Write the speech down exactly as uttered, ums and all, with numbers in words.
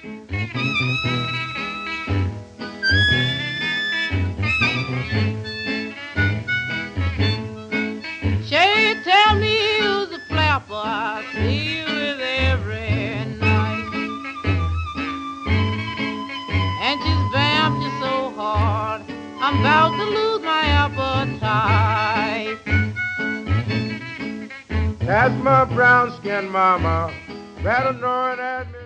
She tell me who's a flapper I see with every night, and she's vamped you so hard I'm about to lose my appetite. That's my brown-skinned mama, better known as me.